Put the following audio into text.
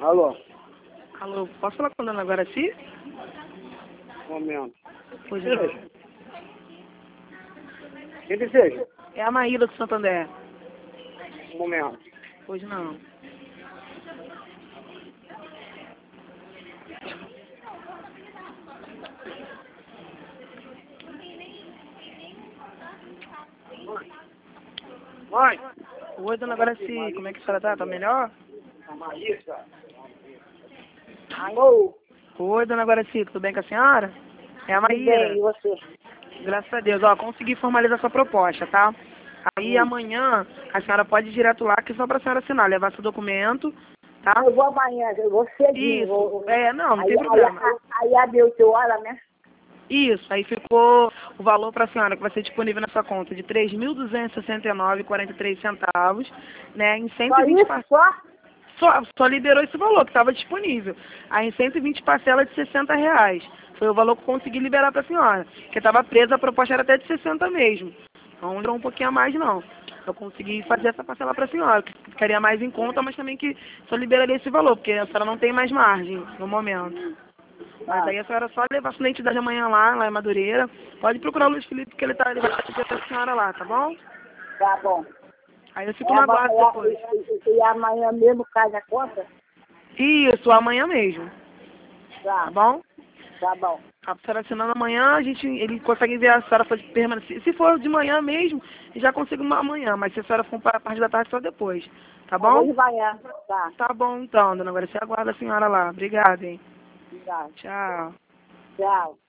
Alô? Alô, posso falar com a dona Guaraci? Um momento. Pois não. Quem deseja? É a Maíla do Santander. Um momento. Pois não. Mãe! Oi, dona Guaraci, como é que a senhora tá? Tá melhor? A Maísa. Alô? Oi, dona Guaraci, tudo bem com a senhora? É a Tudo bem, e Maíra. você? Graças a Deus. Ó, consegui formalizar sua proposta, tá? Aí amanhã a senhora pode ir direto lá, que só pra senhora assinar, levar seu documento, tá? Eu vou amanhã, eu vou cedinho. Isso. Não tem problema. Aí abre 8 horas, né? Isso, aí ficou o valor para a senhora que vai ser disponível na sua conta de R$ 3.269,43, né? Em Só 120 isso, só? só liberou esse valor que estava disponível. Aí em 120 parcelas de R$ 60. Foi o valor que eu consegui liberar para a senhora. Porque estava presa, a proposta era até de 60 mesmo. Não entrou um pouquinho a mais não. Eu consegui fazer essa parcela para a senhora, que ficaria mais em conta, mas também que só liberaria esse valor, porque a senhora não tem mais margem no momento. Mas aí a senhora só levar sua identidade amanhã lá em Madureira. Pode procurar o Luiz Felipe, que ele vai atender a senhora lá, tá bom? Tá bom. Aí eu fico no aguardo depois. E amanhã mesmo cai a conta? Isso, amanhã mesmo, Tá, tá bom? tá bom. A senhora assinando amanhã, ele consegue ver a senhora pode permanecer. Se for de manhã mesmo, já consigo uma amanhã, mas se a senhora for para a parte da tarde, só depois, tá Eu vou bom? de manhã. Tá, Tá bom então, dona. Agora você aguarda a senhora lá. Obrigada, hein? tá. Tchau. Tchau.